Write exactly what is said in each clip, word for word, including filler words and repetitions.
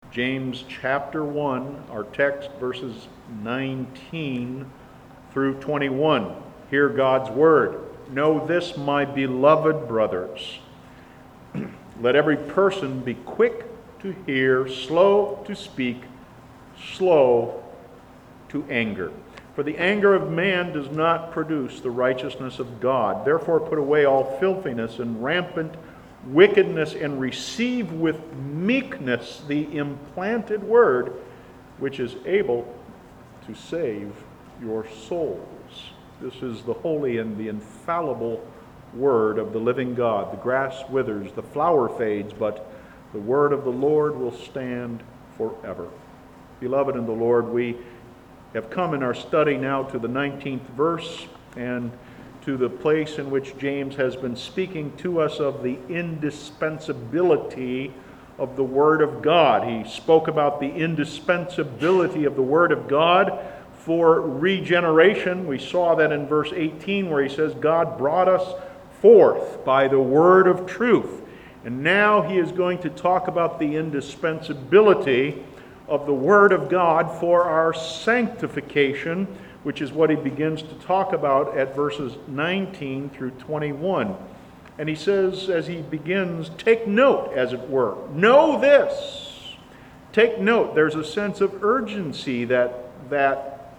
James chapter one, our text, verses nineteen through twenty-one. Hear God's word. Know this, my beloved brothers. Let every person be quick to hear, slow to speak, slow to anger. For the anger of man does not produce the righteousness of God. Therefore put away all filthiness and rampant wickedness, and receive with meekness the implanted word, which is able to save your souls. This is the holy and the infallible word of the living God. The grass withers, the flower fades, but the word of the Lord will stand forever. Beloved in the Lord, we have come in our study now to the nineteenth verse and to the place in which James has been speaking to us of the indispensability of the Word of God. He spoke about the indispensability of the Word of God for regeneration. We saw that in verse eighteen where he says, God brought us forth by the word of truth. And now he is going to talk about the indispensability of the Word of God for our sanctification, which is what he begins to talk about at verses nineteen through twenty-one. And he says, as he begins, take note, as it were. Know this. Take note. There's a sense of urgency that that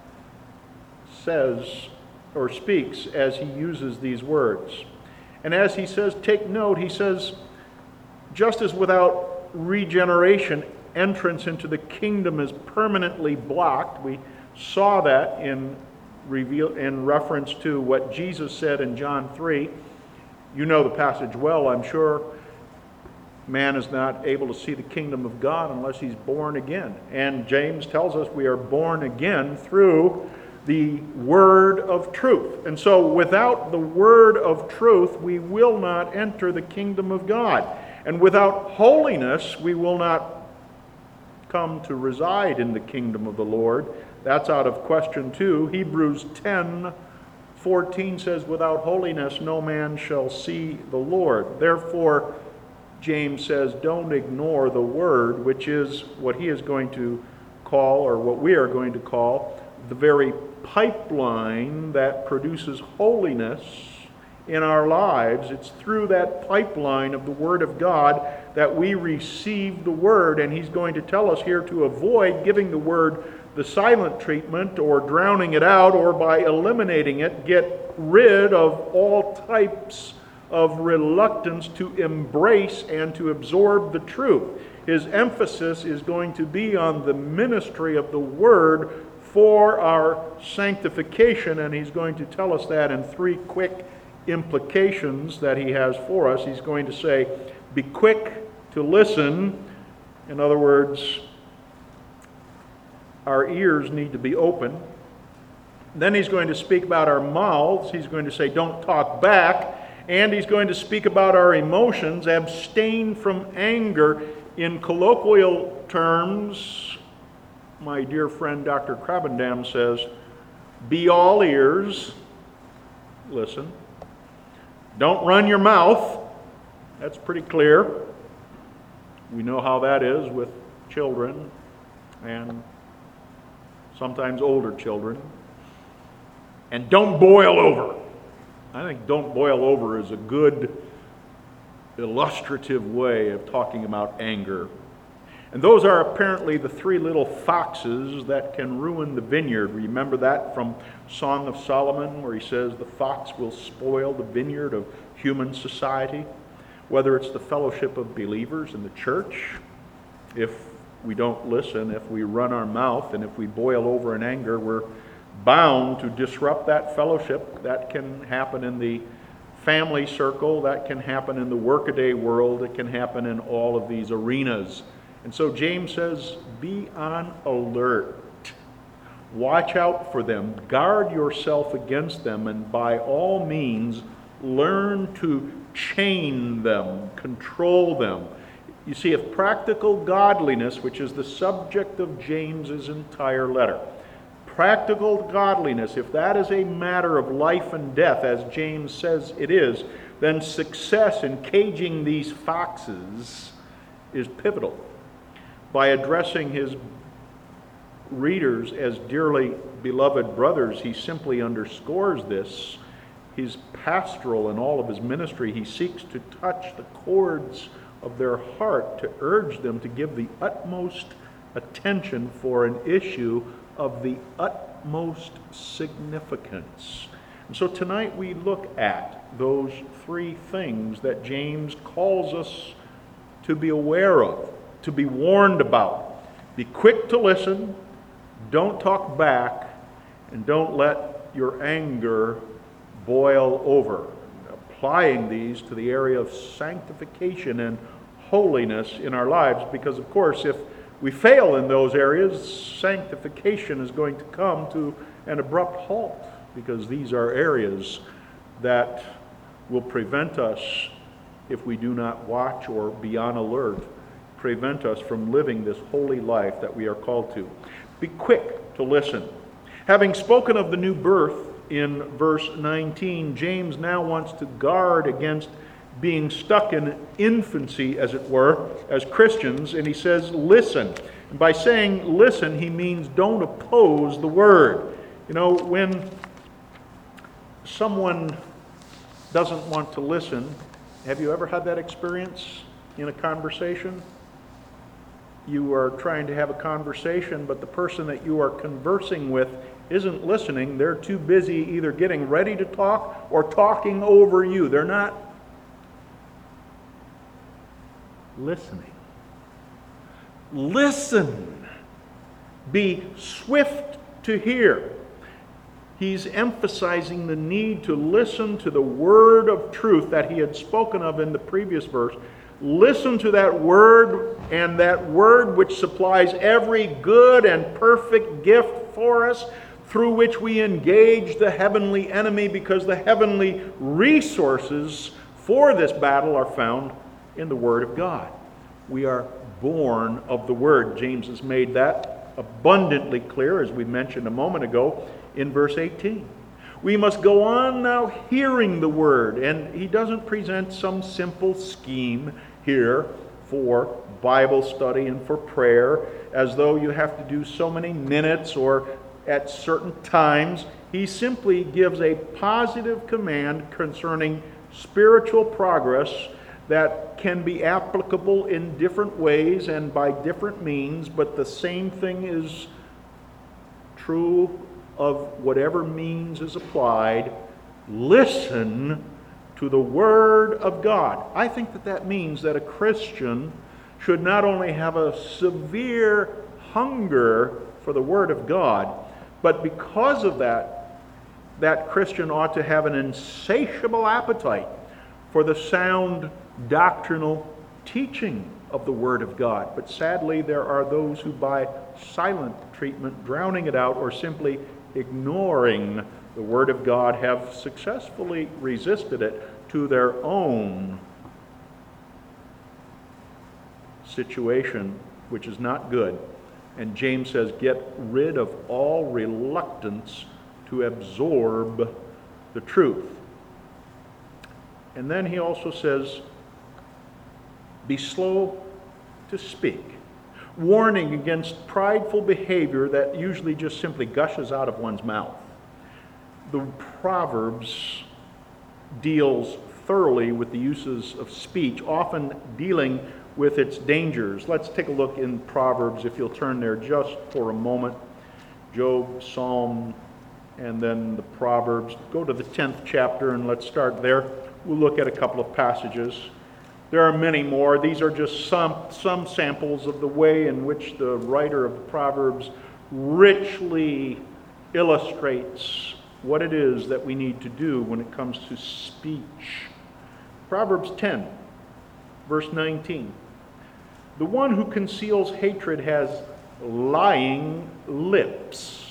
says or speaks as he uses these words. And as he says, take note, he says, just as without regeneration, entrance into the kingdom is permanently blocked. We saw that in reveal in reference to what Jesus said in John three. You know the passage well, I'm sure. Man is not able to see the kingdom of God unless he's born again. And James tells us we are born again through the word of truth. And so without the word of truth, we will not enter the kingdom of God. And without holiness, we will not come to reside in the kingdom of the Lord. That's out of question too. Hebrews ten fourteen says, without holiness no man shall see the Lord. Therefore, James says, don't ignore the word, which is what he is going to call, or what we are going to call, the very pipeline that produces holiness in our lives. It's through that pipeline of the Word of God that we receive the Word, and he's going to tell us here to avoid giving the Word the silent treatment or drowning it out, or by eliminating it, get rid of all types of reluctance to embrace and to absorb the truth. His emphasis is going to be on the ministry of the Word for our sanctification, and he's going to tell us that in three quick implications that he has for us. He's going to say, be quick to listen. In other words, our ears need to be open. Then he's going to speak about our mouths. He's going to say, don't talk back. And he's going to speak about our emotions. Abstain from anger. In colloquial terms, my dear friend Doctor Krabendam says, be all ears. Listen. Don't run your mouth. That's pretty clear. We know how that is with children and sometimes older children. And don't boil over. I think don't boil over is a good illustrative way of talking about anger. And those are apparently the three little foxes that can ruin the vineyard. Remember that from Song of Solomon, where he says the fox will spoil the vineyard of human society? Whether it's the fellowship of believers in the church, if we don't listen, if we run our mouth, and if we boil over in anger, we're bound to disrupt that fellowship. That can happen in the family circle, that can happen in the workaday world, it can happen in all of these arenas. And so James says, be on alert. Watch out for them. Guard yourself against them, and by all means, learn to chain them, control them. You see, if practical godliness, which is the subject of James's entire letter, practical godliness, if that is a matter of life and death, as James says it is, then success in caging these foxes is pivotal. By addressing his readers as dearly beloved brothers, he simply underscores this. He's pastoral in all of his ministry. He seeks to touch the chords of their heart, to urge them to give the utmost attention for an issue of the utmost significance. And so tonight we look at those three things that James calls us to be aware of, to be warned about. Be quick to listen, don't talk back, and don't let your anger boil over. Applying these to the area of sanctification and holiness in our lives, because of course if we fail in those areas, sanctification is going to come to an abrupt halt, because these are areas that will prevent us, if we do not watch or be on alert, prevent us from living this holy life that we are called to. Be quick to listen. Having spoken of the new birth in verse nineteen, James now wants to guard against being stuck in infancy, as it were, as Christians, and he says, listen. And by saying listen, he means don't oppose the word. You know, when someone doesn't want to listen, have you ever had that experience in a conversation? You are trying to have a conversation, but the person that you are conversing with isn't listening. They're too busy either getting ready to talk or talking over you. They're not listening. Listen. Be swift to hear. He's emphasizing the need to listen to the word of truth that he had spoken of in the previous verse. Listen to that word, and that word which supplies every good and perfect gift for us, through which we engage the heavenly enemy, because the heavenly resources for this battle are found in the Word of God. We are born of the Word. James has made that abundantly clear, as we mentioned a moment ago, in verse eighteen. We must go on now hearing the Word, and he doesn't present some simple scheme here for Bible study and for prayer, as though you have to do so many minutes or at certain times. He simply gives a positive command concerning spiritual progress that can be applicable in different ways and by different means, but the same thing is true of whatever means is applied. Listen to the Word of God. I think that that means that a Christian should not only have a severe hunger for the Word of God, but because of that, that Christian ought to have an insatiable appetite for the sound doctrinal teaching of the Word of God. But sadly, there are those who by silent treatment, drowning it out, or simply ignoring the Word of God, have successfully resisted it to their own situation, which is not good. And James says, get rid of all reluctance to absorb the truth. And then he also says, be slow to speak, warning against prideful behavior that usually just simply gushes out of one's mouth. The Proverbs deals thoroughly with the uses of speech, often dealing with its dangers. Let's take a look in Proverbs, if you'll turn there just for a moment. Job, Psalm, and then the Proverbs. Go to the tenth chapter and let's start there. We'll look at a couple of passages. There are many more. These are just some, some samples of the way in which the writer of the Proverbs richly illustrates what it is that we need to do when it comes to speech. Proverbs ten, verse nineteen. The one who conceals hatred has lying lips,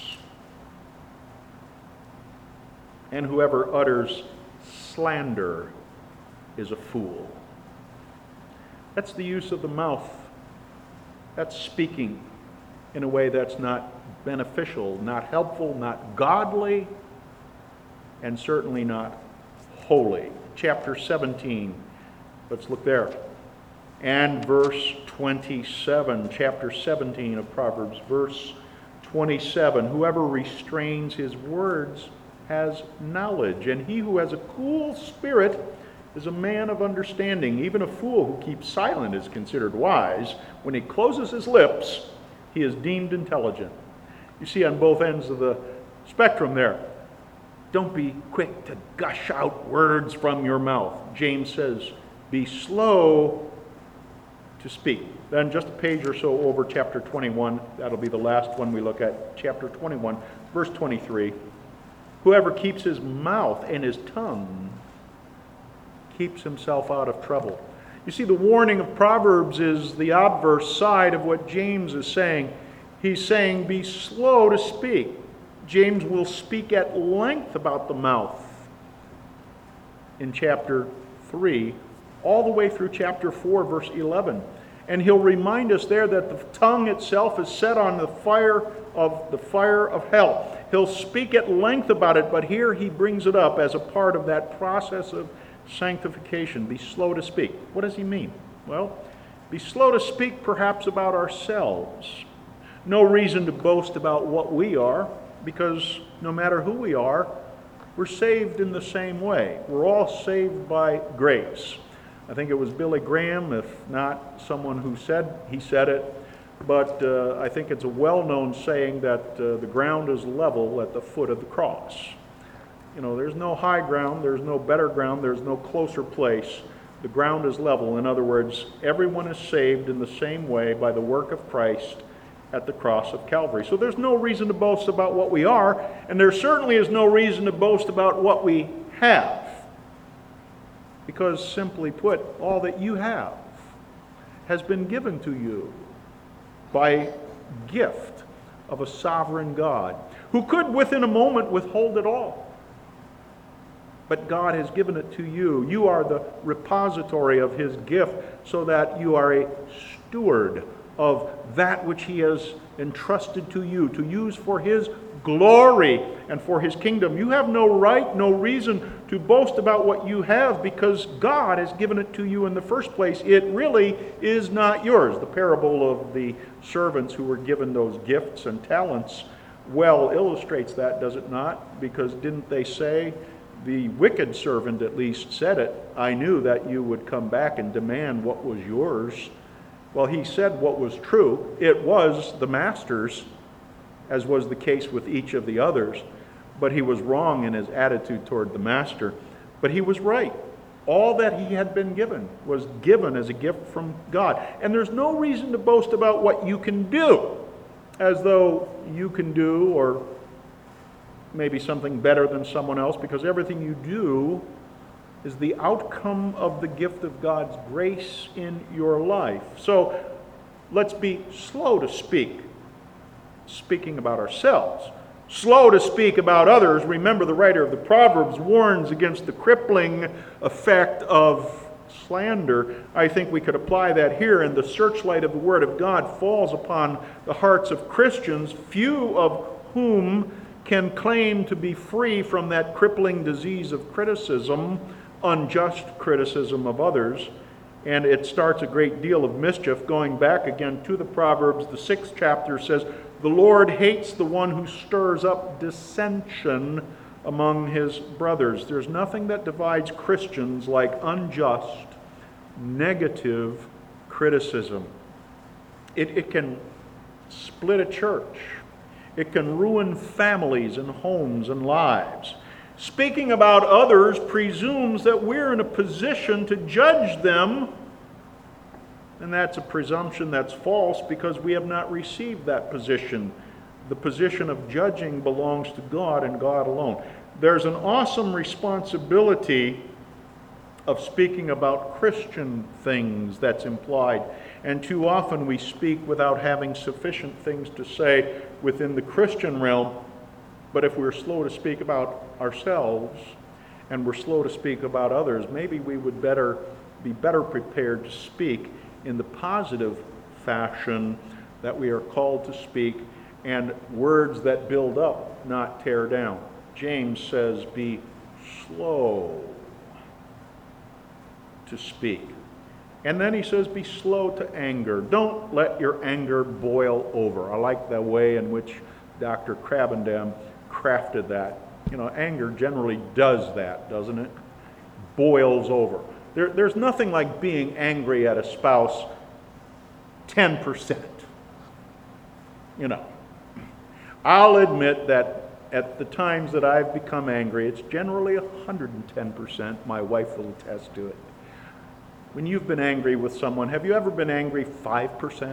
and whoever utters slander is a fool. That's the use of the mouth. That's speaking in a way that's not beneficial, not helpful, not godly, and certainly not holy. Chapter seventeen, let's look there. And verse twenty-seven, chapter seventeen of Proverbs, verse twenty-seven. Whoever restrains his words has knowledge, and he who has a cool spirit is a man of understanding. Even a fool who keeps silent is considered wise. When he closes his lips, he is deemed intelligent. You see on both ends of the spectrum there. Don't be quick to gush out words from your mouth. James says, be slow to speak. Then just a page or so over chapter twenty-one, that'll be the last one we look at, chapter twenty-one, verse twenty-three. Whoever keeps his mouth and his tongue keeps himself out of trouble. You see, the warning of Proverbs is the obverse side of what James is saying. He's saying, be slow to speak. James will speak at length about the mouth in chapter three, all the way through chapter four, verse eleven. And he'll remind us there that the tongue itself is set on the fire of the fire of hell. He'll speak at length about it, but here he brings it up as a part of that process of sanctification. Be slow to speak. What does he mean? Well, be slow to speak perhaps about ourselves. No reason to boast about what we are, because no matter who we are, we're saved in the same way. We're all saved by grace. I think it was Billy Graham, if not someone who said he said it, but uh, I think it's a well-known saying that uh, the ground is level at the foot of the cross. You know, there's no high ground, there's no better ground, there's no closer place. The ground is level. In other words, everyone is saved in the same way by the work of Christ at the cross of Calvary. So there's no reason to boast about what we are, and there certainly is no reason to boast about what we have. Because simply put, all that you have has been given to you by gift of a sovereign God, who could within a moment withhold it all. But God has given it to you. You are the repository of his gift, so that you are a steward of that which he has entrusted to you to use for his glory and for his kingdom. You have no right, no reason to boast about what you have, because God has given it to you in the first place. It really is not yours. The parable of the servants who were given those gifts and talents well illustrates that, does it not? Because didn't they say, the wicked servant at least said it, I knew that you would come back and demand what was yours. Well, he said what was true. It was the master's, as was the case with each of the others. But he was wrong in his attitude toward the master. But he was right. All that he had been given was given as a gift from God. And there's no reason to boast about what you can do, as though you can do, or maybe something better than someone else, because everything you do is the outcome of the gift of God's grace in your life. So let's be slow to speak, speaking about ourselves. Slow to speak about others. Remember, the writer of the Proverbs warns against the crippling effect of slander. I think we could apply that here, and the searchlight of the Word of God falls upon the hearts of Christians, few of whom can claim to be free from that crippling disease of criticism, unjust criticism of others. And it starts a great deal of mischief. Going back again to the Proverbs, the sixth chapter says, the Lord hates the one who stirs up dissension among his brothers. There's nothing that divides Christians like unjust, negative criticism. It, it can split a church. It can ruin families and homes and lives. Speaking about others presumes that we're in a position to judge them, and that's a presumption that's false, because we have not received that position. The position of judging belongs to God and God alone. There's an awesome responsibility of speaking about Christian things that's implied, and too often we speak without having sufficient things to say within the Christian realm. But if we're slow to speak about ourselves and we're slow to speak about others, maybe we would better be better prepared to speak in the positive fashion that we are called to speak, and words that build up, not tear down. James says, be slow to speak. And then he says, be slow to anger. Don't let your anger boil over. I like the way in which Doctor Krabbendam crafted that. You know, anger generally does that, doesn't it? Boils over. There, there's nothing like being angry at a spouse ten percent. You know, I'll admit that at the times that I've become angry, it's generally one hundred ten percent. My wife will attest to it. When you've been angry with someone, have you ever been angry five percent?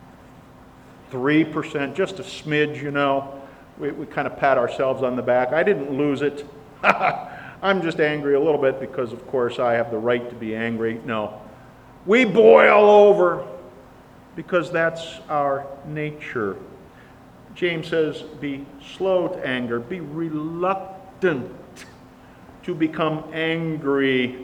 three percent? Just a smidge, you know? We, we kind of pat ourselves on the back. I didn't lose it. I'm just angry a little bit because, of course, I have the right to be angry. No. We boil over because that's our nature. James says, be slow to anger. Be reluctant to become angry,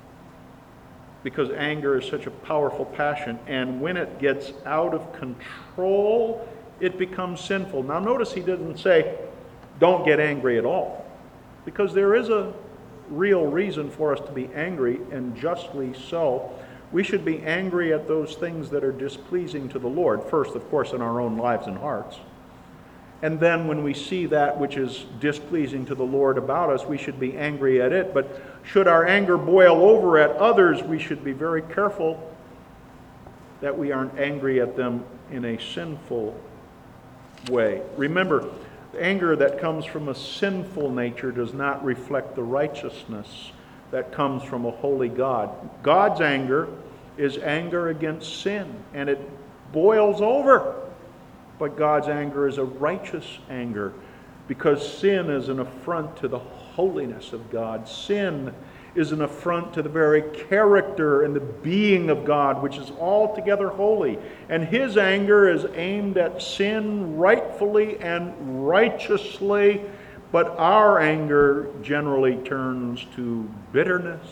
because anger is such a powerful passion. And when it gets out of control, it becomes sinful. Now notice he doesn't say, don't get angry at all. Because there is a real reason for us to be angry, and justly so. We should be angry at those things that are displeasing to the Lord. First, of course, in our own lives and hearts. And then when we see that which is displeasing to the Lord about us, we should be angry at it. But should our anger boil over at others, we should be very careful that we aren't angry at them in a sinful way. Remember, anger that comes from a sinful nature does not reflect the righteousness that comes from a holy God. God's anger is anger against sin, and it boils over. But God's anger is a righteous anger, because sin is an affront to the holiness of God. Sin is an affront to the very character and the being of God, which is altogether holy. And his anger is aimed at sin rightfully and righteously, but our anger generally turns to bitterness.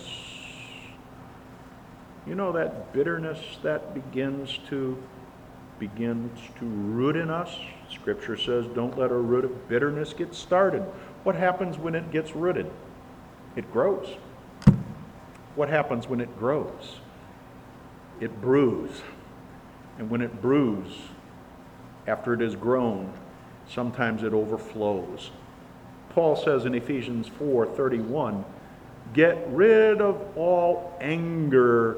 You know, that bitterness that begins to begins to root in us. Scripture says, don't let a root of bitterness get started. What happens when it gets rooted? It grows. What happens when it grows? It brews. And when it brews, after it has grown, sometimes it overflows. Paul says in Ephesians four thirty-one, get rid of all anger,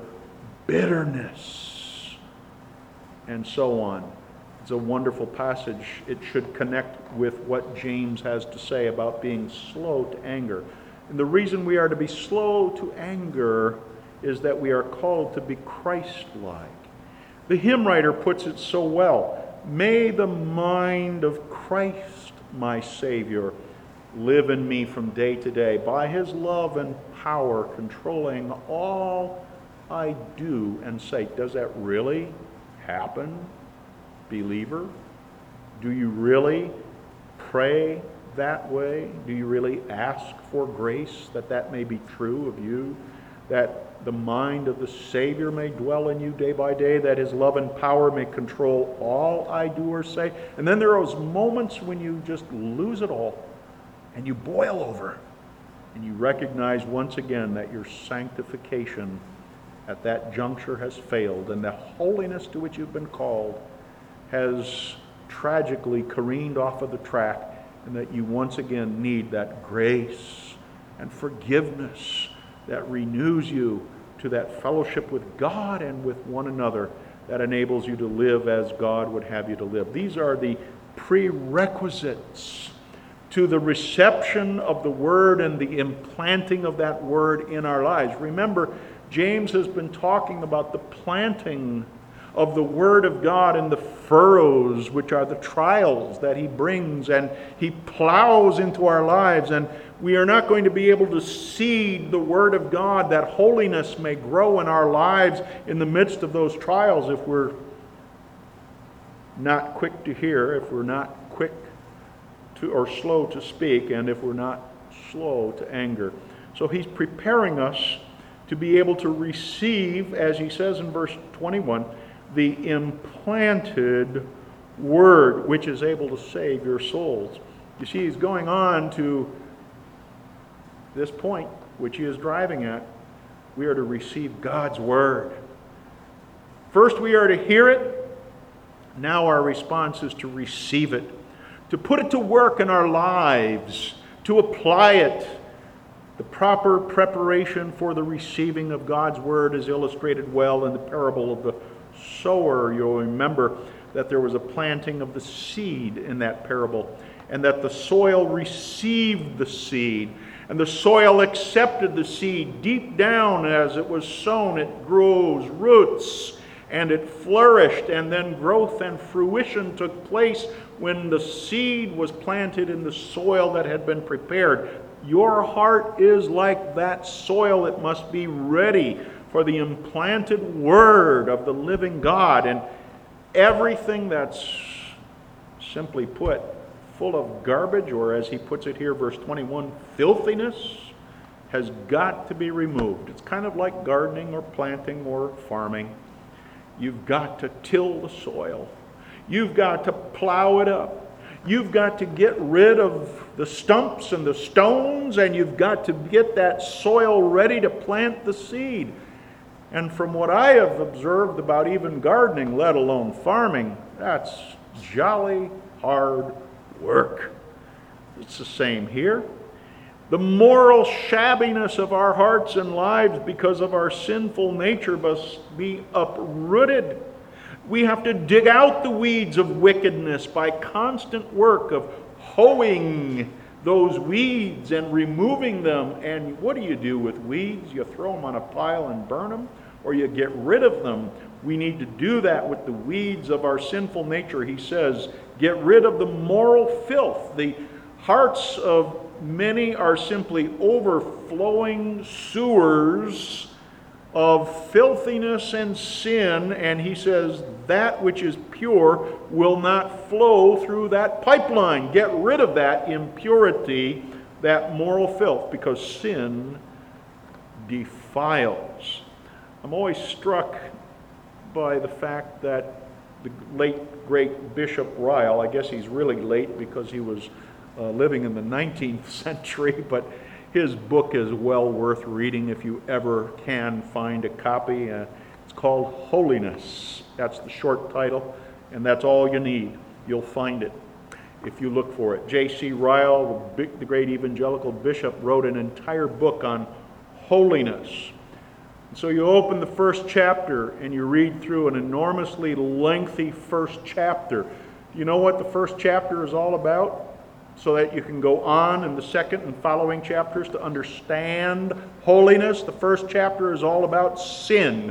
bitterness, and so on. It's a wonderful passage. It should connect with what James has to say about being slow to anger. And the reason we are to be slow to anger is that we are called to be Christ-like. The hymn writer puts it so well. May the mind of Christ, my Savior, live in me from day to day, by his love and power controlling all I do and say. Does that really happen, believer? Do you really pray that way? Do you really ask for grace that that may be true of you? That the mind of the Savior may dwell in you day by day, that his love and power may control all I do or say? And then there are those moments when you just lose it all and you boil over and you recognize once again that your sanctification at that juncture has failed, and the holiness to which you've been called has tragically careened off of the track, and that you once again need that grace and forgiveness that renews you to that fellowship with God and with one another that enables you to live as God would have you to live. These are the prerequisites to the reception of the Word and the implanting of that Word in our lives. Remember, James has been talking about the planting of the Word of God in the furrows, which are the trials that he brings, and he plows into our lives, and we are not going to be able to seed the Word of God that holiness may grow in our lives in the midst of those trials if we're not quick to hear, if we're not quick to or slow to speak, and if we're not slow to anger. So he's preparing us to be able to receive, as he says in verse twenty-one, the implanted Word, which is able to save your souls. You see, he's going on to this point, which he is driving at. We are to receive God's Word. First we are to hear it. Now our response is to receive it, to put it to work in our lives, to apply it. The proper preparation for the receiving of God's word is illustrated well in the parable of the sower. You'll remember that there was a planting of the seed in that parable, and that the soil received the seed, and the soil accepted the seed. Deep down as it was sown, it grows roots, and it flourished, and then growth and fruition took place when the seed was planted in the soil that had been prepared. Your heart is like that soil. It must be ready for the implanted word of the living God. And everything that's, simply put, full of garbage, or as he puts it here, verse twenty-one, filthiness, has got to be removed. It's kind of like gardening or planting or farming. You've got to till the soil. You've got to plow it up. You've got to get rid of the stumps and the stones, and you've got to get that soil ready to plant the seed. And from what I have observed about even gardening, let alone farming, that's jolly hard work. It's the same here. The moral shabbiness of our hearts and lives because of our sinful nature must be uprooted. We have to dig out the weeds of wickedness by constant work of hoeing those weeds and removing them. And what do you do with weeds? You throw them on a pile and burn them, or you get rid of them. We need to do that with the weeds of our sinful nature. He says, get rid of the moral filth. The hearts of many are simply overflowing sewers of filthiness and sin, and he says that which is pure will not flow through that pipeline. Get rid of that impurity, that moral filth, because sin defiles. I'm always struck by the fact that the late, great Bishop Ryle, I guess he's really late because he was uh, living in the nineteenth century, but his book is well worth reading if you ever can find a copy. Uh, it's called Holiness. That's the short title, and that's all you need. You'll find it if you look for it. J C Ryle, the, big, the great evangelical bishop, wrote an entire book on holiness. So you open the first chapter and you read through an enormously lengthy first chapter. You know what the first chapter is all about? So that you can go on in the second and following chapters to understand holiness. The first chapter is all about sin.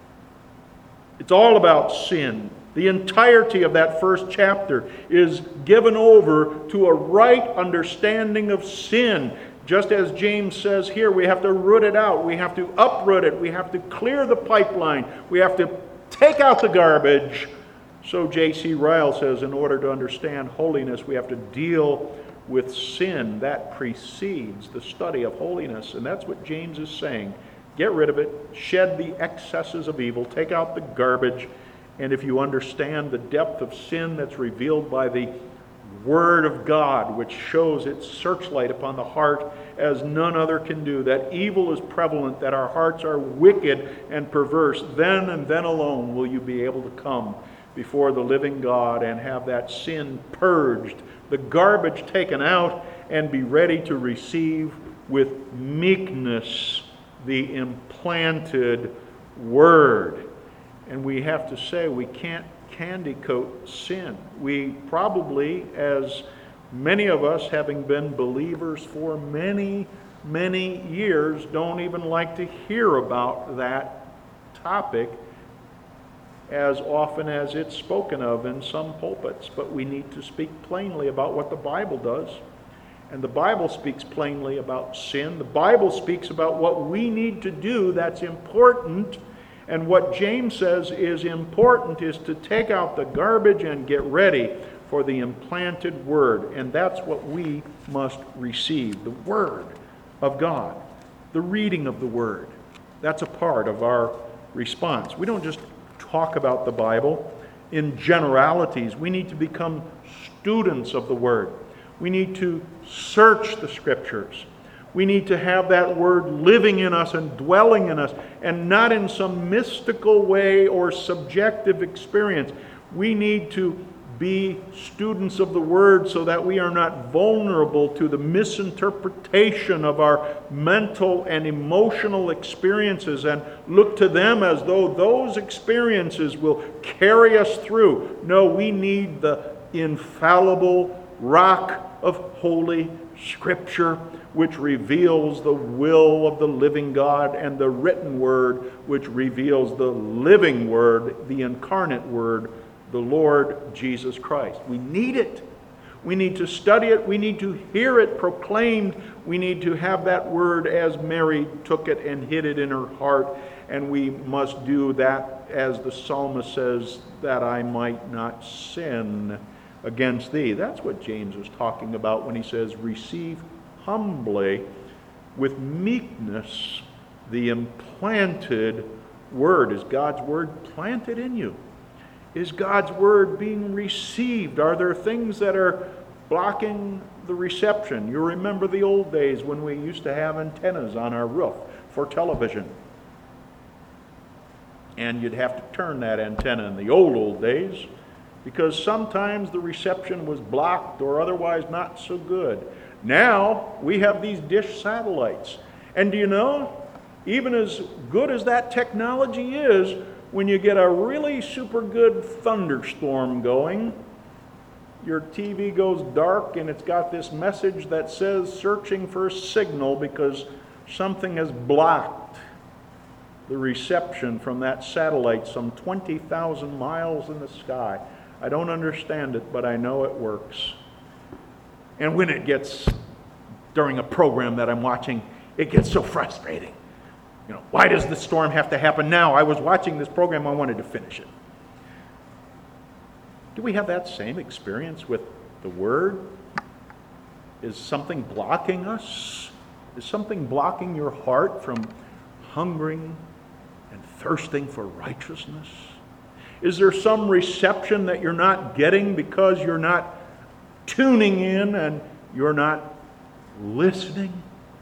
It's all about sin. The entirety of that first chapter is given over to a right understanding of sin. Just as James says here, we have to root it out. We have to uproot it. We have to clear the pipeline. We have to take out the garbage. So J C Ryle says, in order to understand holiness, we have to deal with sin. That precedes the study of holiness. And that's what James is saying. Get rid of it. Shed the excesses of evil. Take out the garbage. And if you understand the depth of sin that's revealed by the Word of God, which shows its searchlight upon the heart as none other can do, that evil is prevalent, that our hearts are wicked and perverse, then and then alone will you be able to come before the living God and have that sin purged, the garbage taken out, and be ready to receive with meekness the implanted Word. And we have to say we can't candy coat sin. We probably, as many of us, having been believers for many, many years, don't even like to hear about that topic as often as it's spoken of in some pulpits. But we need to speak plainly about what the Bible does. And the Bible speaks plainly about sin. The Bible speaks about what we need to do that's important. And what James says is important is to take out the garbage and get ready for the implanted Word. And that's what we must receive, the Word of God, the reading of the Word. That's a part of our response. We don't just talk about the Bible in generalities. We need to become students of the Word. We need to search the Scriptures. We need to have that word living in us and dwelling in us, and not in some mystical way or subjective experience. We need to be students of the word so that we are not vulnerable to the misinterpretation of our mental and emotional experiences, and look to them as though those experiences will carry us through. No, we need the infallible rock of Holy Scripture, which reveals the will of the living God, and the written word, which reveals the living word, the incarnate word, the Lord Jesus Christ. We need it. We need to study it. We need to hear it proclaimed. We need to have that word as Mary took it and hid it in her heart. And we must do that, as the psalmist says, that I might not sin against thee. That's what James was talking about when he says, receive humbly with meekness the implanted word. Is God's word planted in you? Is God's word being received? Are there things that are blocking the reception? You remember the old days when we used to have antennas on our roof for television. And you'd have to turn that antenna in the old, old days, because sometimes the reception was blocked or otherwise not so good. Now, we have these dish satellites. And do you know, even as good as that technology is, when you get a really super good thunderstorm going, your T V goes dark and it's got this message that says searching for a signal because something has blocked the reception from that satellite some twenty thousand miles in the sky. I don't understand it, but I know it works. And when it gets, during a program that I'm watching, it gets so frustrating. You know, why does the storm have to happen now? I was watching this program, I wanted to finish it. Do we have that same experience with the Word? Is something blocking us? Is something blocking your heart from hungering and thirsting for righteousness? Is there some reception that you're not getting because you're not tuning in and you're not listening?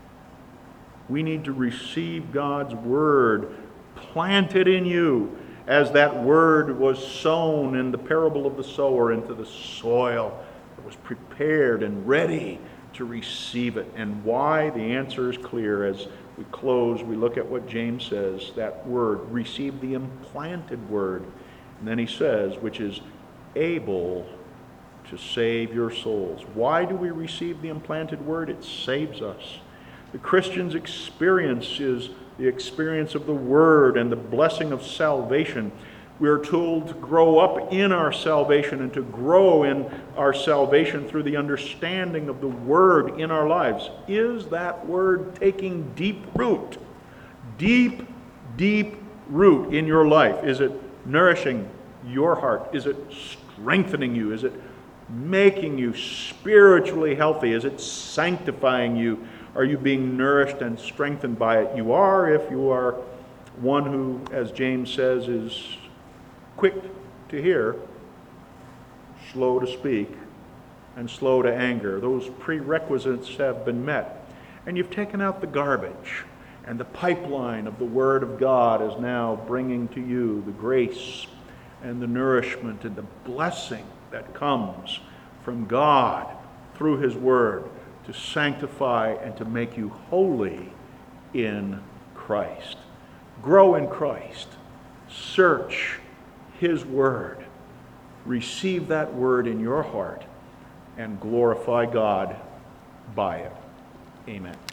We need to receive God's word planted in you, as that word was sown in the parable of the sower into the soil that was prepared and ready to receive it. And why? The answer is clear. As we close, we look at what James says, that word, receive the implanted word. And then he says, which is able to save your souls. Why do we receive the implanted word? It saves us. The Christian's experience is the experience of the Word and the blessing of salvation. We are told to grow up in our salvation and to grow in our salvation through the understanding of the Word in our lives. Is that Word taking deep root? Deep, deep root in your life? Is it nourishing your heart? Is it strengthening you? Is it making you spiritually healthy? Is it sanctifying you? Are you being nourished and strengthened by it? You are, if you are one who, as James says, is quick to hear, slow to speak, and slow to anger. Those prerequisites have been met. And you've taken out the garbage, and the pipeline of the Word of God is now bringing to you the grace and the nourishment and the blessing that comes from God through His Word, to sanctify and to make you holy in Christ. Grow in Christ. Search His Word. Receive that Word in your heart and glorify God by it. Amen.